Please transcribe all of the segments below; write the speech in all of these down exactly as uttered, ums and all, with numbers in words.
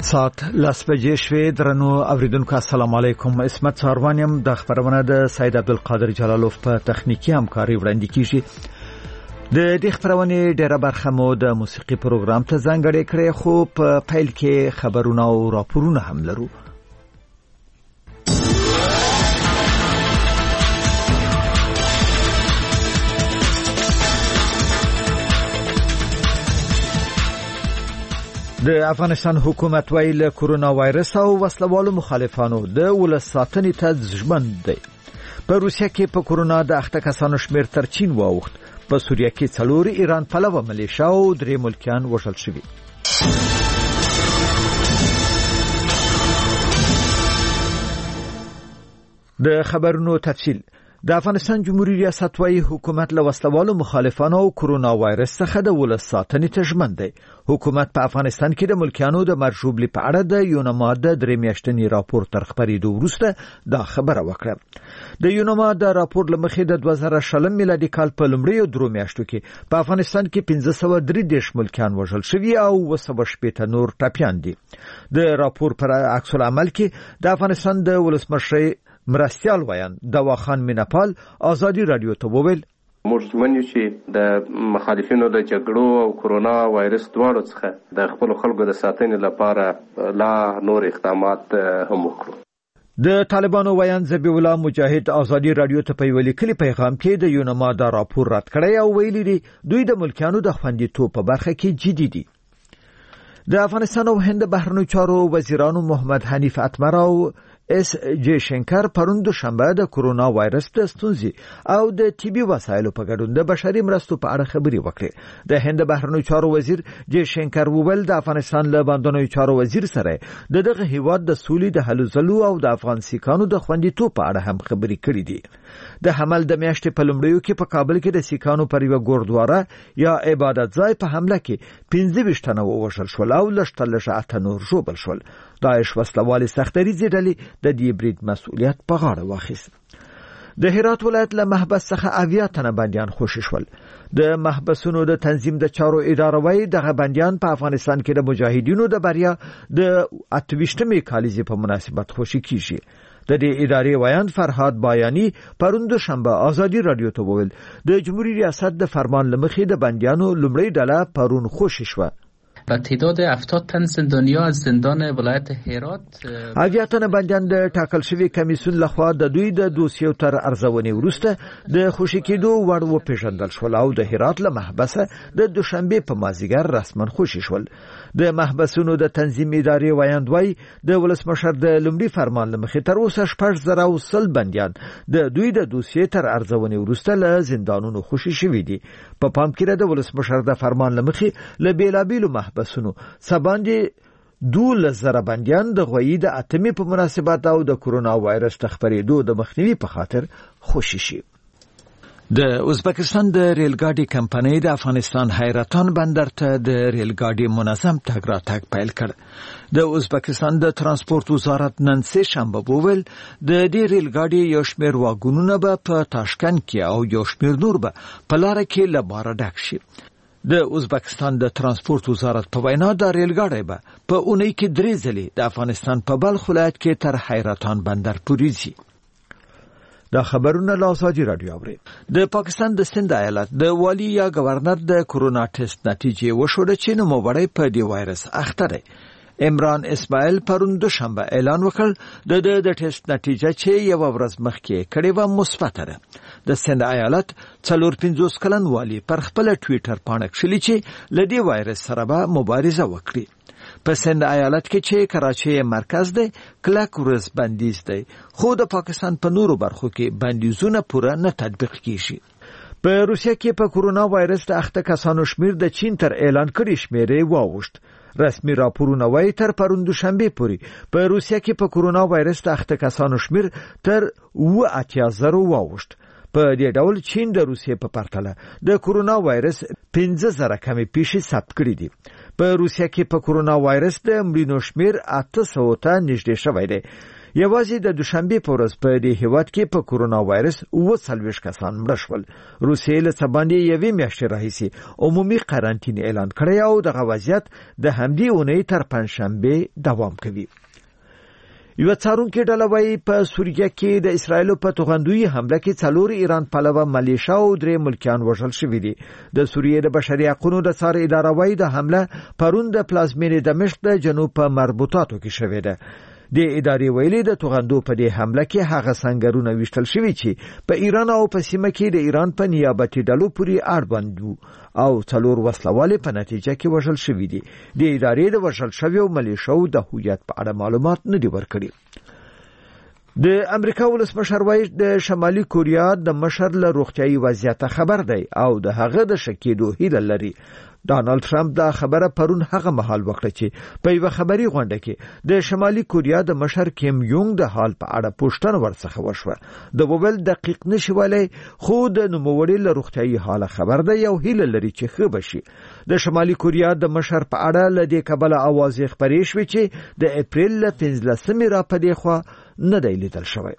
سات لاس بجې شوې. درنو اوریدونکو السلام علیکم. اسمت ساروانیم د خبرونه د سید عبدالقادر جلالوف په تخنیکی همکاري وړاندې کیږي. د دې خبرونه ډیره برخه مو د موسیقي پروګرام ته ځانګړې کړې، خو په پیل کې خبرونه او راپورونه هم لرو. د افغانستان حکومت ویل کرونا وایرس او وسلوالو مخالفانو د ولس ساتنې ته ژمن دي. په روسیه کې په کرونا د اخته کسانو شمیر تر چین واوښت. په سوریه کې څلور ایران پلوه ملیشیا او درې ملکیان وژل شوي. د خبرونو تفصیل. د افغانستان جمهوریت ریاست وايي حکومت له وسلوالو مخالفانو او کرونا وایرس څخه د ولس ساتنې ته ژمن دی. حکومت په افغانستان کې د ملکیانو د مرجوبلي په اړه د یونما د درې میاشتنی راپور تر خبرېدو وروسته دا خبره وکړه. د یونما د راپور لمخې د دوه زره شلم میلادي کال په لومړیو درو میاشتو کې په افغانستان کې پنځه سوه درې دېرش ملکیان وژل شوي او اوه سوه شپېته نور ټپیان دي. د راپور پر عکس العمل کې د افغانستان د ولسمشر مرستیال ویان دواخان میناپال ازادي رادیو ته وویل موږ منو چې د مخالفینو د جګړو او کرونا وایرس دواړو څخه د خپل خلکو د ساتنې لپاره لا نور اقدامات هم وکړو. د طالبانو ویان ذبیح الله مجاهد ازادي رادیو ته په ولیکلي پیغام کې د یونما دا راپور رد کړی او ویلي دي دوی د ملکیانو د خوندیتوب په برخه کې جدي دي. د افغانستان او هند بهرنیو چارو وزیرانو محمد حنیف اتمر او اس جی شنکر پرون دوشنبه د کرونا وایرس د ستونزې او د طبي وسایلو په ګډون د بشري مرستو په اړه خبرې وکړې. د هند بهرنیو چارو وزیر جی شنکر وویل د افغانستان له باندنیو چارو وزیر سره د دغه هیواد د سولې د هلو ځلو او د افغان سیکانو د خوندیتوب په اړه هم خبرې کړې دي. د حمل د میاشتې په لومړیو کې په کابل کې د سیکانو پر یو ګوردواره یا عبادت ځای په حمله کې پنځه ویشت تنه ووژل شول او لږ تر لږه اته نور ژوبل شول. داعش وسلوالې سختریزې ډلې د دې برید مسؤلیت په غاړه واخیست. د هرات ولایت له محبس څخه اویا تنه بندیان خوشي شول. د محبسونو د تنظیم د چارو اداره وايي دغه بندیان په افغانستان کې د مجاهدینو د بریا د اتویشتمې کالیزې په مناسبت خوشي کیږي. د دې ادارې ویان فرهاد بایانی پرون دوشنبه ازادي رادیو ته وویل د جمهوریت ریاست د فرمان لمخې د بندیانو لومړی ډله پرون خوشي شوه. و تعداد هفتاد تن زندانی ها از زندان ولایت هرات اویا تن بندیان د ټاکل شوی کمیسیون لخوا د دوی د دوسیو تر ارزونې وروسته د خوشي کېدو وړ وپېژندل شول او د هرات له محبسه د دوشنبه په مازیګر رسما خوشي شول. د محبسونو د تنظیم ادارې ویاند وای د ولسمشر د لومړي فرمان لمخې تر اوسه شپږ زره او سل بندیان د دوی د دوسیې تر ارزونې وروسته له زندانونو خوشي شوي دي. په پا پام کې د ولسمشر د فرمان لمخې له بیلابیلو محبسونو سباندې دولس زره بندیان د غویی د اتمې په مناسبت او د کرونا وایرس د خپرېدو د مخنیوي په خاطر خوشي شي. د ازبکستان د ریلګاډي کمپنۍ د افغانستان حیرتان بندر ته د ریلګاډي منظم تګ راتګ پیل کړ. د ازبکستان د ترانسپورت وزارت نن سه شنبه وویل د دې ریلګاډي یو شمېر واګونونه به په تاشکند کې او یو شمېر نور به په لاره کې له باره ډک شي. د ازبکستان د ترانسپورت وزارت په وینا د ریلګاډي به په اونۍ کې درې ځلې د افغانستان په بلخ ولایت کې تر حیرتان بندر پورې ځي. دا خبرونه له ازادي رادیو اوري. د پاکستان د سند ایالت د والی یا گورنر د کرونا ټیسټ نتیجې وشوړه چې نو مبړی په دی وایرس اخته دی. عمران اسماعیل پرون دوشنبه اعلان وکړ د د ټیسټ نتیجه چې یو ورځ مخکې کړي و مثبت ده. د سند ایالت څلور پنځوس کلن والی پر خپل ټوئیټر باندې کړي چې لدی وایرس سره به مبارزه وکړي. په سند ایالت کې چې کراچۍ مرکز دی کلک ورځ بندیز دی، خو د پاکستان په نورو برخو کې بندیزونه پوره نه تطبیق کیږي. په روسیه کې په کرونا وایرس د اخته کسانو شمیر د چین تر اعلان کړي شمیرې واوښت. رسمي راپورونه وايي تر پرون دوشنبه پورې په روسیه کې په کرونا وایرس د اخته کسانو شمیر تر اوه اتیا زره واوښت. په دې ډول چین د روسیې په پرتله د کرونا وایرس پنځه زره کمې پیښې ثبت کړې دي. په روسیه کې په کرونا وایرس د مړینو شمیر اته سوه ته نږدې شوی دی. یوازې د دوشنبه په ورځ په دې هیواد کې په کورونا وایرس اوه څلوېښت کسان مړه شول. روسیې له څه باندې یوې میاشتې راهیسې عمومي قرنطین اعلان کړی او دغه وضعیت د همدې اونۍ تر پنځشنبه دوام کوي. یو څارونکو ډله وايي په سوریه کې د اسرایل په توغندوی حمله کې څلور ایران پلوه ملیشیا او درې ملکیان وژل شوي دي. د سوریې د بشري حقوقو د څار اداره وايي د حمله پرون د پلازمینې دمشق د جنوب په مربوطاتو کې شوې ده. د ادارې ویلي د توغندو په دې حمله کې هغه سنگرونه وشتل شوي چې په ایران او په سیمه کې د ایران په نیابتي ډلو پورې اړوند وو او څلور وسلوال په نتیجه کې وژل شوي دي. د ادارې د وژل شویو ملیشو د هویت په اړه معلومات نه دي ورکړي. د امریکا ولسمشر وایي د شمالي کوریا د مشر له روغتيایي وضعیت خبر دی او د هغه د شکیدو هیله لري. ډانلډ ټرمپ دا خبره پرون هغه مهال وکړه چې په یو خبري غونډه کې د شمالي کوریا د مشر کیم یونګ د حال په اړه پوښتنه ورڅخه وشوه. د وویل دقیق نشولای خو د نوموړي له روغتيایي حاله خبر دی او هیله لري چې ښه بشي. د شمالي کوریا د مشر په اړه ل دې کبله आवाज خبرې شوې چې د اپریل ل پنځلسمې را پدې خو نه دی لیدل شوی.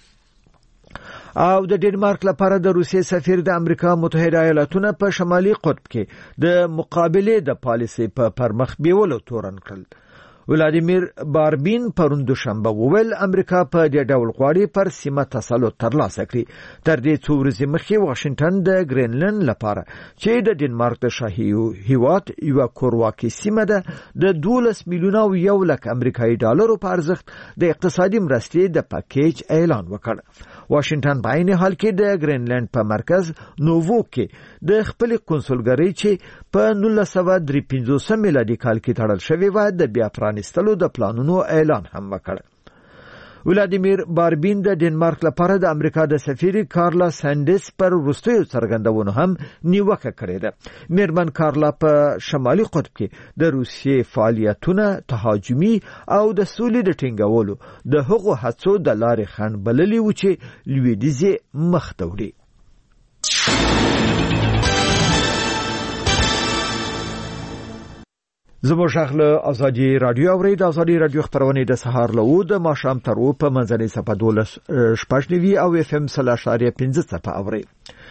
او د ډنمارک لپاره د روسیې سفیر د امریکا متحده ایالاتونو په شمالي قطب کې د مقابله د پالیسي په پرمخ بیولو تورن کړل. ولادیمیر باربین پرون دوشنبه وویل امریکا په دې ډول غواړي پر سیمه تسلط ترلاسه کړي. تر دې څو ورځې مخکې واشنگټن د ګرینلند لپاره چې د ډنمارک د شاهي هیواد یو کورواکي سیمه ده د دولس میلیونه او یو لک امریکایي ډالرو په ارزښت د اقتصادي مرستې د پاکیج اعلان وکړ. واشنگټن په عین حال کې د ګرینلند په مرکز نووو کې د خپل کنسولګری چې په نولس سوه درې پنځوس میلادي کال کې تړل شوی و د بیا پرانیستلو د پلانونو اعلان هم وکړ. ولادیمیر باربین د ډنمارک لپاره د امریکا د سفیر کارلا سانډس پر وروستیو څرګندونو هم نیوکه کړې ده. میرمن کارلا په شمالي قطب کې د روسیې فعالیتونه تهاجمي او د سولې د ټینګولو د هغو هڅو د لارې خنډ بللي و چې لویدیځ مخ ته وړي. زموږ شغله ازادي رادیو اوري د ازادي رادیو خبرونه د سهار له و د ماښام تر و په منځنۍ صفه دولس شپږنوي او اف ام سلاشاریا پنځه صفه اوري.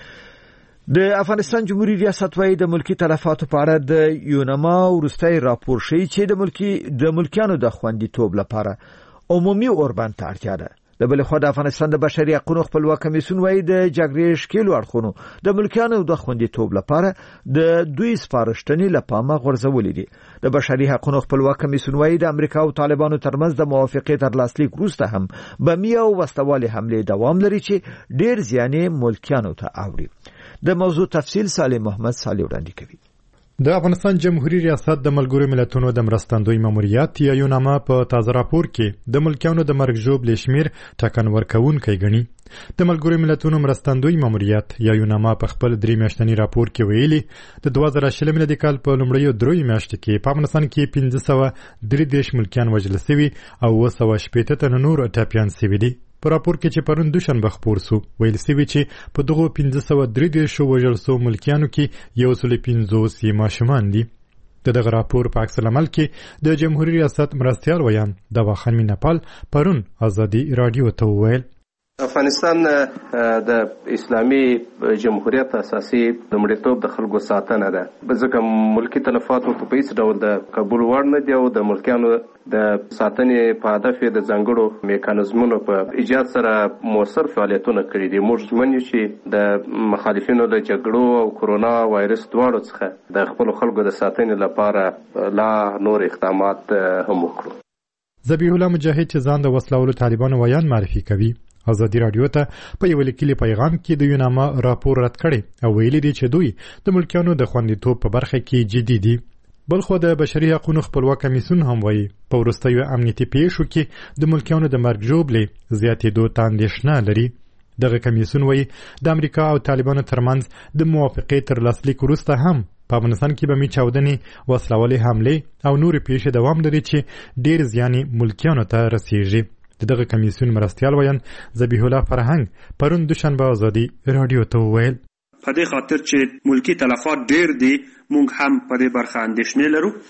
د افغانستان جمهوریت ریاست وايي د ملکی تلفاتو په اړه د یونما ورستۍ راپور شي چې د ملکی د ملکیانو د خوندیتوب لپاره عمومي اوربند ته اړتیا ده. د بل خو د افغانستان د بشري حقوقو خپلواک کمیسیون وايي د جګړې شکیلو اړخونو د ملکیانو د خوندیتوب لپاره د دوی سپارښتنې لپاره غورځولې دي. د بشري حقوقو خپلواک کمیسیون وايي د امریکا او طالبانو ترمنځ د موافقې تر لاسلیک وروسته هم بمي او وسلوالې حمله دوام لري چې ډیر زیان ملکیانو ته اوري. د موضوع تفصیل صالح محمد صالح وړاندې کوي. د افغانستان جمهوریت ریاست د ملګرو ملتونو د مرستندوی ماموریت یا یوناما په تازه راپور کې د ملکیانو د مرګ ژوبلې شمیر ټاکن ورکوونکی ګڼي. د ملګرو ملتونو مرستندوی ماموریت یا یوناما په خپل درې میاشتنی راپور کې ویلي د دوه زره شل میلادي کال په لومړیو درې میاشتو کې په افغانستان کې پنځه سوه درې دېرش ملکیان وژل شوي او اوه سوه شپېته تنه نور ټپیان شوي دي. په راپور کې چې پرون دوشنبه خپور سو ویل شوي چې په دغو پنځه سوه درې دېرشو وژل شوو ملکیانو کې یو سل پنځوس یې ماشومان دي. د دغه راپور په عکس العمل کې د جمهوریت ریاست مرستیال ویان دواخان میناپال پرون ازادي رادیو ته وویل افغانستان د اسلامي جمهوریت اساسي لومړیتوب د خلکو ساتنه ده. ځکه ملکی تلفات په هیڅ ډول د قبول وړ نه دي او د ملکیانو د ساتنې په هدف د ځانګړو میکانیزمونو په ایجاد سره موثر فعالیتونه کړي دي. موږ ژمن یو چې د مخالفینو د جګړو او کرونا وایرس دواړو څخه د خپل خلکو د ساتنې لپاره لا نور اقدامات هم وکړو. ذبیح الله مجاهد چې ځان د وسلوالو طالبانو ویان معرفي کوي ازادي رادیو ته په یو لیکلي پیغام کې د یوناما راپور رد کړي او ویلي دي چې دوی د ملکیانو د خوندیتوب په برخه کې جدي دي. بلخو د بشري حقوقو خپلواک کمیسیون هم وایي په وروستیو امنیتي پیښو کې د ملکیانو د مرګ ژوبلې زیاتېدو ته اندېښنه لري. دغه کمیسیون وایي د امریکا او طالبانو ترمنځ د موافقې تر لاسلیک وروسته هم په افغانستان کې بمي چاودنې وسلوالې حملې او نورې پیښې دوام لري چې ډېر زیان ملکیانو ته رسیږي. دغه کمیسیون مرستیال ویان ذبیح الله فرهنګ پرون دوشنبه ازادي رادیو ته وویل په دې خاطر چې ملکی تلفات ډیر دي موږ هم په دې برخه اندېښنې لرو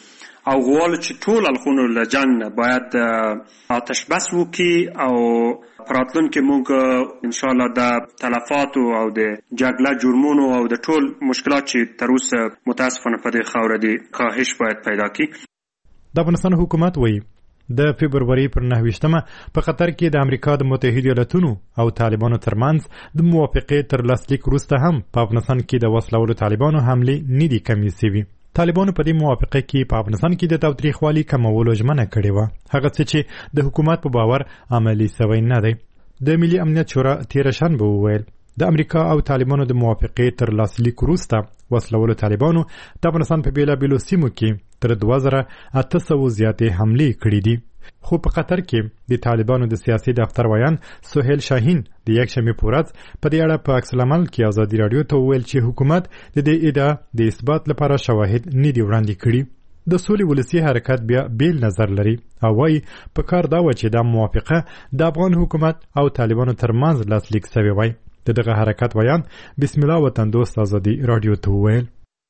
او غواړو چې ټول اړخونه له جنګ نه باید آتش بس وکړي او په راتلونکي موږ انشاءالله د تلفاتو او د جګړه جرمونو او د ټول مشکلات چې تر اوسه متاسفانه په دې خاوره دي کاهش باید پیدا کړي. د افغانستان حکومت وایي د فبرवरी پر نهویشتمه په قطر کې د امریکا د متحده ایالاتونو او طالبانو ترمنځ د موافقې تر لاسلیک وروسته هم په افغانستان کې د وسلوالو طالبانو حملې نه دي کمې شوي. طالبانو په دې موافقه کې په افغانستان کې د تاوتریخوالي کمولو ژمنه کړې وه، هغه څه چې د حکومت په باور عملي سوی نه دی. د ملي امنیت شورا تېره شنبه وویل د امریکا او طالبانو د موافقې تر لاسلیک وروسته وسلوالو طالبانو د افغانستان په بیلابیلو سیمو کې تر دوه زره اته سوه زیاتې حملې کړې دي. خو په قطر کې د طالبانو د سیاسي دفتر ویان سهیل شاهین د یکشنبې په ورځ په دې اړه په عکس العمل کې ازادي راډیو ته وویل چې حکومت د دې ادعا د اثبات لپاره شواهد نه دي وړاندې کړي. د سولې ولسي حرکت بیا بیل نظر لري او وايي په کار دا و چې دا موافقه د افغان حکومت او طالبانو ترمنځ لاسلیک سوی وای. د دغه حرکت ویان بسم الله وطن دوست ازادي راډیو ته وویل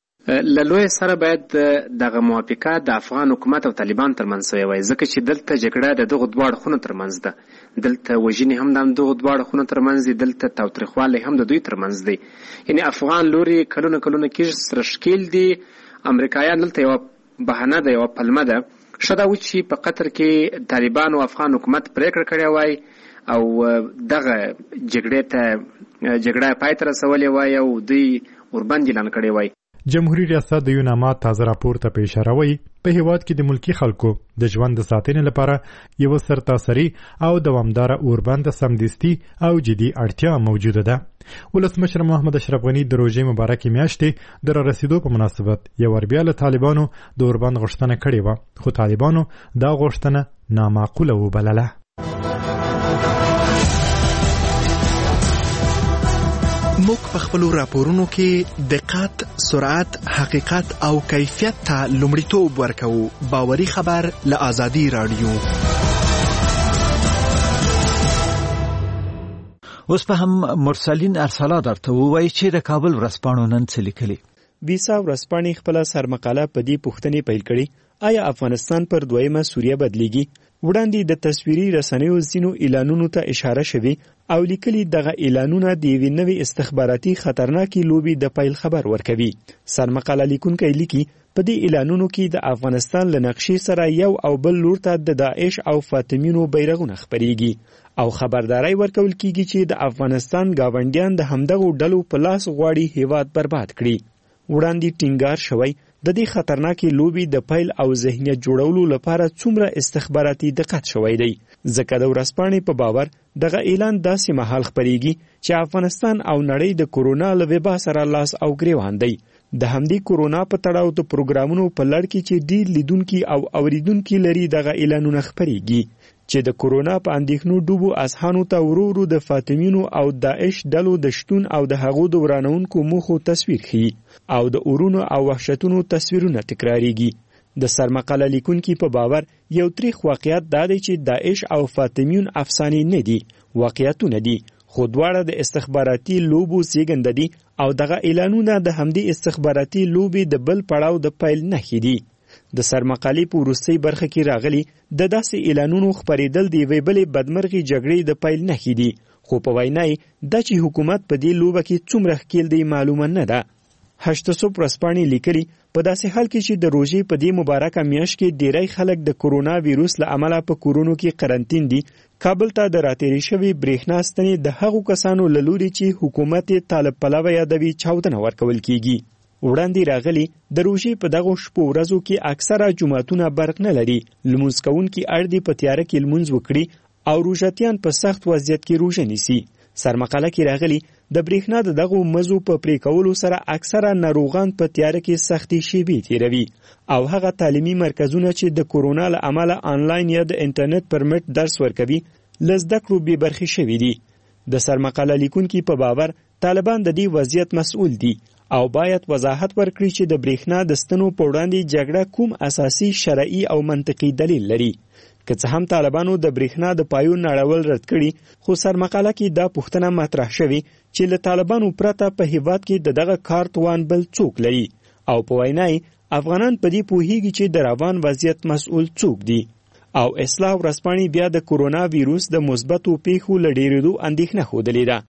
للوی سره باید دغه موافقه د افغان حکومت او طالبان ترمنځ وي وای ځکه چې دلته جګړه د دغه دواړو خونو ترمنځ ده. دلته وژنې هم د دغه دواړو خونو ترمنځ دي، دلته تاوتریخوالی هم د دوی ترمنځ دی. یعنی افغان لوري کلونه کلونه کې سره ښکیل دي، امریکایان دلته یوه بهانه ده، یوه پلمه ده. ښه دا و چې په قطر کې طالبان او افغان حکومت پریکړه کړې وای او دغه جګړې ته جګړه پای ته رسولې وای او دوی ورباندې اعلان کړی وای. جمهوریت ریاست د یو نامه تازه راپور ته په اشاره وایي په هیواد کې د ملکی خلکو د ژوند د ساتنې لپاره یو سرتاسري او دوامداره اوربند سمدستي او جدي اړتیا موجوده ده. ولسمشر محمد اشرف غني د روژې مبارکې میاشتې د رارسېدو په مناسبت یو ور بیا له طالبانو د اوربند غوښتنه کړې وه، خو طالبانو دا غوښتنه نامعقوله وبلله. موږ په خپلو راپورونو کې دقت، سرعت، حقیقت او کیفیت ته لومړیتوب ورکوو. باوري خبر له ازادي راډیو. اوس په هم مرسلین ارسلا درته ووایي چې د کابل ورځپاڼو نن څه لیکلي. ویسا ورځپاڼې خپله سرمقاله په دې پوښتنې پیل کړې آیا افغانستان پر دویمه سوریه بدلیږي؟ وړاندې د تصویري رسنیو ځینو اعلانونو ته اشاره شوې او لیکلي دغه اعلانونه د یوې نوې استخباراتي خطرناکې لوبې د پیل خبر ورکوي. سرمقاله لیکونکی لیکي په دې اعلانونو کې د افغانستان له نقشې سره یو او بل لور ته د داعش او فاطمیونو بیرغونه خپریږي او خبرداري ورکول کیږي چې د افغانستان گاونډیان د همدغو ډلو په لاس غواړي هیواد برباد کړي. وړاندې ټینګار شوی د دې خطرناکې لوبې د پیل او ذهنیت جوړولو لپاره څومره استخباراتي دقت شوی دی، ځکه د ورځپاڼې په باور دغه اعلان داسې مهال خپریږي چې افغانستان او نړۍ د کورونا له وبا سره لاس او ګریوان دی. د همدې کورونا په تړاو د پروګرامونو په لړ کې چې ډیر لیدونکي او اوریدونکي لري دغه اعلانونه خپریږي چې د کورونا په اندېښنو ډوبو اذهانو ته ورو ورو د فاطمیونو او داعش ډلو د شتون او د هغو د ورانونکو موخو تصویر ښیي او د اورونو او وحشتونو تصویرونه تکراریږي. د سرمقاله لیکونکي په باور یو تاریخ واقعیت دا دی چې داعش او فاطمیون افسانې نه دي، واقعیتونه دي، خو دواړه د استخباراتي لوبو زیږنده دي او دغه اعلانونه د همدې استخباراتي لوبې د بل پړاو د پیل نښې دي. د سرمقالې په وروستۍ برخه کې راغلي د داسې اعلانونو خپرېدل د یوې بلې بدمرغې جګړې د پیل نښې دي، خو په وینا یې دا چې حکومت په دې لوبه کې څومره ښکیل دی معلومه نه ده. هشت صبح ورځپاڼې لیکلي په داسې حال کې چې د روژې په دې مبارکه میاشت کې ډیری خلک د کورونا ویروس له امله په کورونو کې قرنطین دي، کابل ته د راتېرې شوې برېښنا ستنې د هغو کسانو له لوري چې حکومت یې طالب پلوه یادوي چاودنه ورکول کیږي. وړاندې راغلي د روژې په دغو شپو ورځو کې اکثره جوماتونه برق نه لري، لمونځ کوونکي اړ دي په تیاره کې لمونځ وکړي او روژتیان په سخت وضعیت کې روژه نیسي. سرمقاله کې راغلي د برېښنا د دغو مزو په پرې کولو سره اکثره ناروغان په تیاره کې سختې شیبې تیروي او هغه تعلیمي مرکزونه چې د کورونا له امله آنلاین یا د انټرنیټ پر مټ درس ورکوي له زده کړو بې برخې شوي دي. د سرمقاله لیکونکي په باور طالبان د دې وضعیت مسؤل دي او باید وضاحت ورکړي چې د برېښنا د ستنو په وړاندې جګړه کوم اساسي شرعي او منطقي دلیل لري. که څه هم طالبانو د برېښنا د پایون نړول رد کړي، خو سرمقاله کې دا پوښتنه مطرح شوې چې له طالبانو پرته په هیواد کې د دغه کار توان بل څوک لري او په وینا یې افغانان په دې پوهیږي چې د روان وضعیت مسؤل څوک دي او اصلاح ورځپاڼې بیا د کورونا ویروس د مثبتو پیښو له ډېرېدو اندېښنه ښودلې ده.